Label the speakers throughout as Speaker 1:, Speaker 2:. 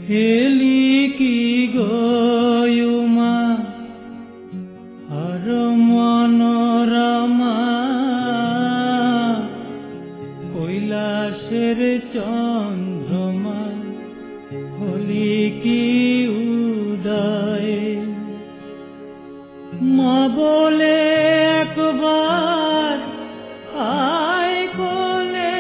Speaker 1: এলি কি গয়ুমা আর মনোরমা কৈলাসের চন্দ্রমা হলি কি উদয় মা বলে একবার আয় কোলে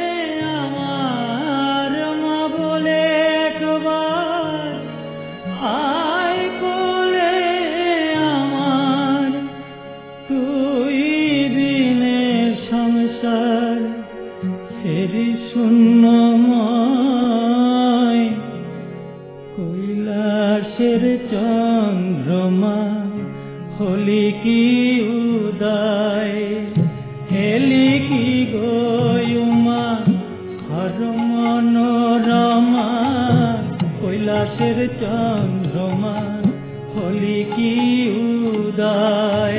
Speaker 1: আমার মা বলে একবার আয় কোলে আমার তুই বিনে সংসার ফেরি শূন্যময় কৈলাসের চন্দ্রমা হলি কি উদয় এলি কি গয়ুমা হর মনোরমা কৈলাসের চন্দ্রমা হলি কি উদয়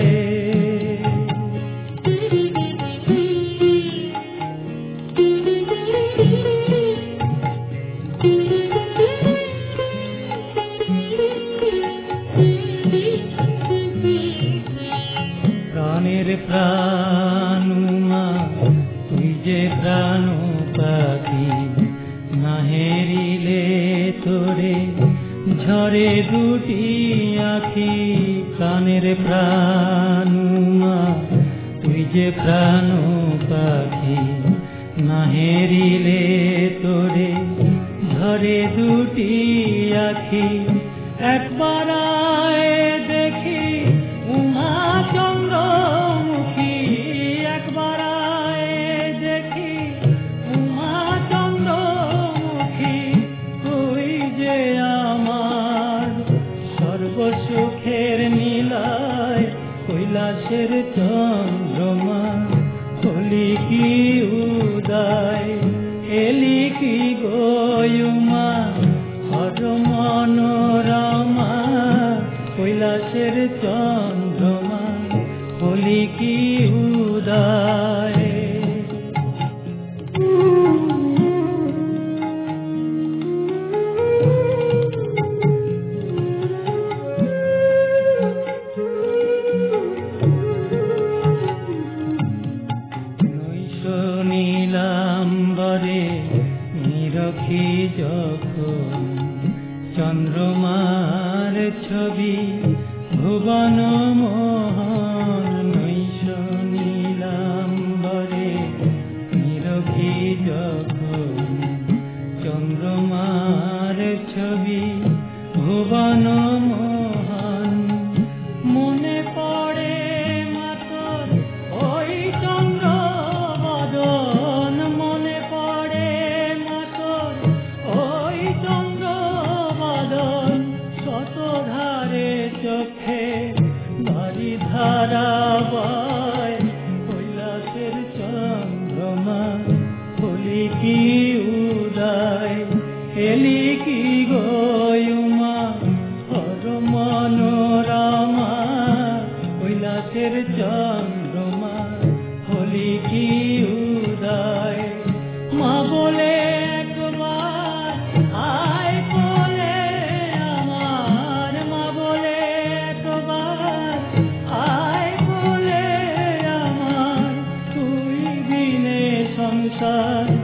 Speaker 1: প্রাণের প্রাণুমা তুই যে প্রাণ পাখি না হেরিলে তোরে ঝরে দুটি আখি প্রাণের প্রাণুমা তুই যে প্রাণ পাখি না হেরিলে তোরে ঝরে দুটি আখি একবার আয় দেখি উমা চন্দ্রমুখী একবার আয় দেখি উমা চন্দ্রমুখী তুই যে আমার সর্বসুখের নীলায় কৈলাসের চন্দ্রমা হলি কি উদয় এলি কি গয়ুমা হর মনোরমা কৈলাসের চন্দ্রমা হলি কি উদয় নৈশ নীলাম্বরে নিরখি যখন চন্দ্রমার ছবি ভুবন মোহন নৈশ নীলাম্বরে নিরখি যখন চন্দ্রমার ছবি ভুবন মোহন মনে পড়ে মাতর ওই চন্দ্র বদন মনে পড়ে মাতর ওই চন্দ্র বদন শতধারে চোখে বাড়ি ধারা বয় কৈলাসের চন্দ্রমা হলি কি উদয় এলি কি গয়ুমা হর মনোরমা কৈলাসের চন্দ্রমা হলি কি উদয় মা বলে একবার আয় কোলে আমার মা বলে একবার আয় কোলে আমার তুই বিনে সংসার